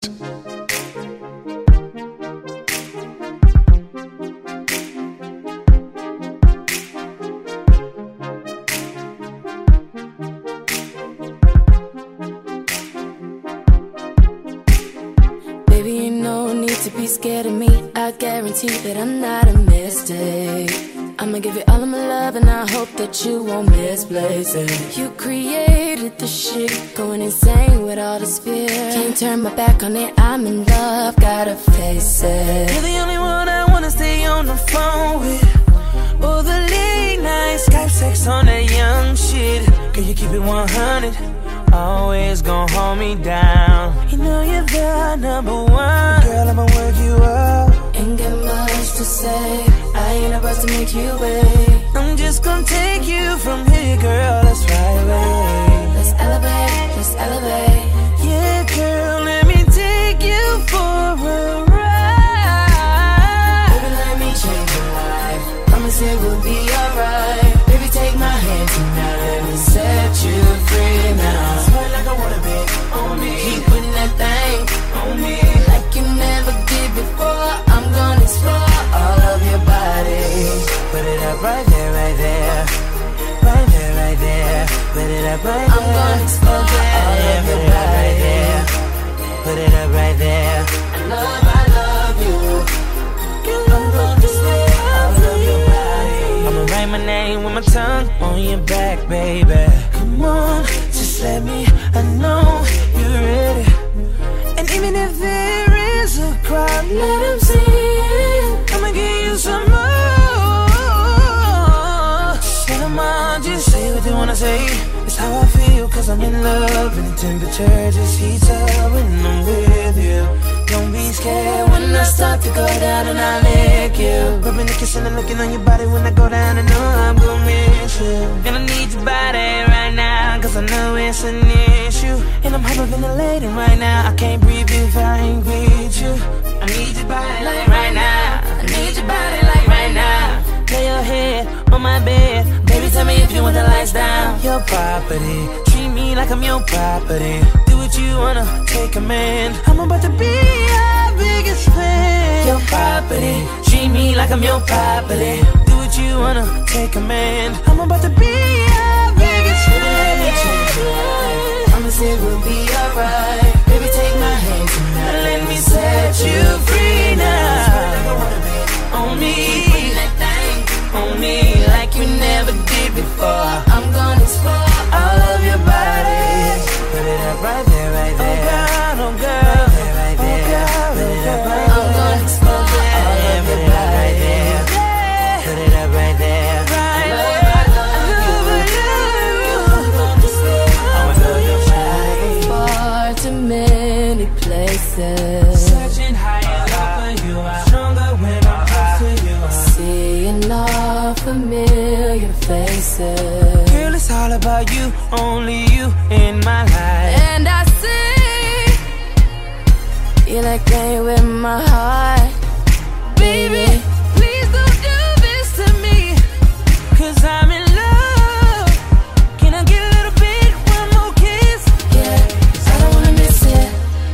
Baby, you no need to be scared of me. I guarantee that I'm not a mistake. I'ma give you all of my love and I hope that you won't misplace it. You created the shit, going insane with all this fear. Can't turn my back on it, I'm in love, gotta face it. You're the only one I wanna stay on the phone with. Oh, the late night Skype sex on that young shit. Girl, you keep it 100, always gon' hold me down. You know you're the number one. Girl, I'ma work you up. Ain't got much to say, I ain't about to make you wait. I'm just gonna take you from here, girl, that's right away. Let's elevate, let's elevate. Yeah, girl, let me take you for a ride. Baby, let me change your life, promise it will be alright. Baby, take my hand tonight, let me set you free now. Sweat like I wanna be on me. Keep putting that thing on me. like you never did before. I'm gonna explore all of your body. Put it up right there, right there. Right there, right there. Put it up right there. I'm gonna explore all of your body. Put it up right there. I love you. I'm gonna explore all of your body. I'ma write my name with my tongue on your back, baby. Come on, just let me, I know you're ready. And even if there is a crowd, let them see it. I'ma give you some more. Never mind, just say what they wanna say. It's how I feel, cause I'm in love. And the temperature just heats up when I'm with you. Don't be scared when I start to go down and I lick you. Rubbing the kissing and looking on your body when I go down. I know I'm gonna miss you. Gonna need your body right now, cause I know it's an issue. And I'm hyperventilating right now, I can't breathe if I ain't with you. I need your body like right now, I need your body like right now. Lay your head on my bed, baby, tell me if you want the lights down. Your property, treat me like I'm your property. Do what you wanna, take command. I'm about to be your biggest fan. Your property, treat me like I'm your property. Do what you wanna, take command. I'm about to be your biggest fan. Promise it will be alright. Baby, take my hand tonight, let me set you free now. On me, on me like you never did before. I'm gonna explore all of your body. Put it up right there, right there. Oh girl, oh girl, right there, right there. Put it up right there. I'm gonna explore all of your body. Put it up right there. Right there. Far too many places. Searching high and low for you. I'm stronger when I'm close to you. Seeing all familiar faces. Girl, it's all about you, only you in my life. And I see you like playing with my heart. Baby, please don't do this to me, cause I'm in love. Can I get a little bit, one more kiss? yeah, I don't wanna miss it.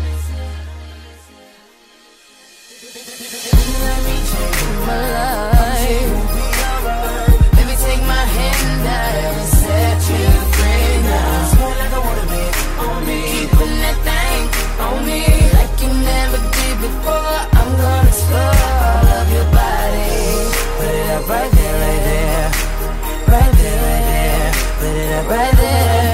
Let me change My life, baby, take my hand out and set you free now. Sweat like I wanna be on me. Keep putting that thing on me like you never did before. I'm gonna explore all of your body. Put it up right there, right there. Right there, right there. Put it up right there.